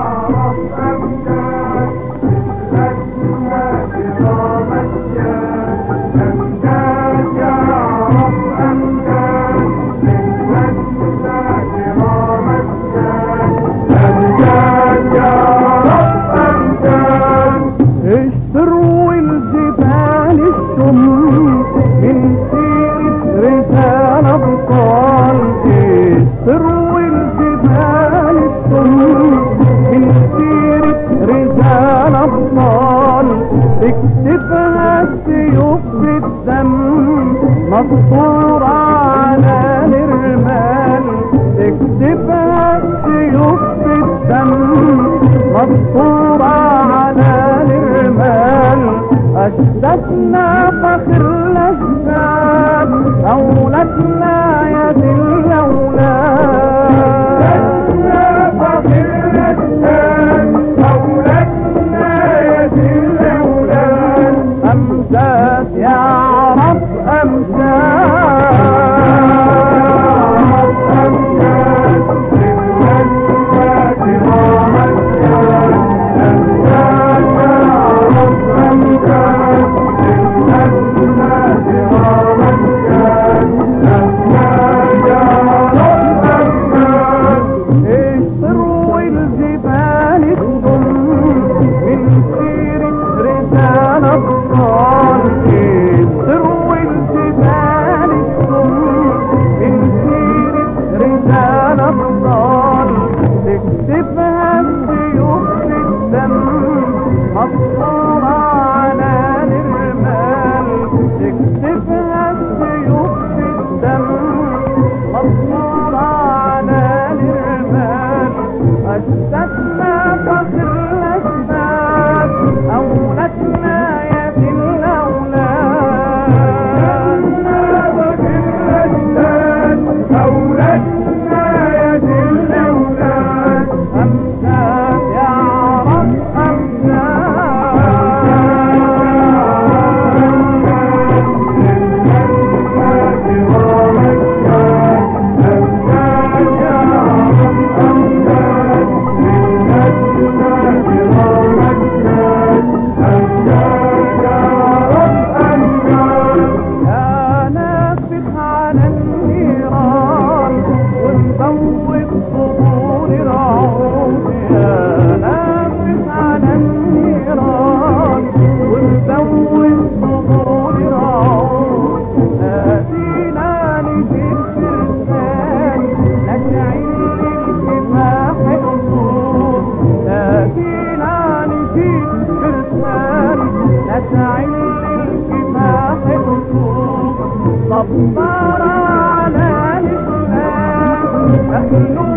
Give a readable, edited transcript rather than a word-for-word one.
اشتروا الجبال الشم من سيرة رجال أبطال. اشتروا الجبال الشم من سيرة رجال أبطال. اكتبها السيوف بالدم مسطورة على الرمال. اكتبها السيوف بالدم مسطورة على الرمال. أجدادنا فخر الأجداد، أولادنا يد الأولاد. أجدادنا فخر الأجداد، أولادنا يد الأولاد. أمجاد يا رب أمجاد. تكتبها السيوف بالدم مسطورة على الرمال. تكتبها السيوف بالدم مسطورة على الرمال. أجدادنا فخر الأجداد، أولادنا يد الأولاد. فخر الأجداد، أولادنا يد الأولاد. أمجاد يا رب نسعل الكفاح الصوف. صبر على الإسلام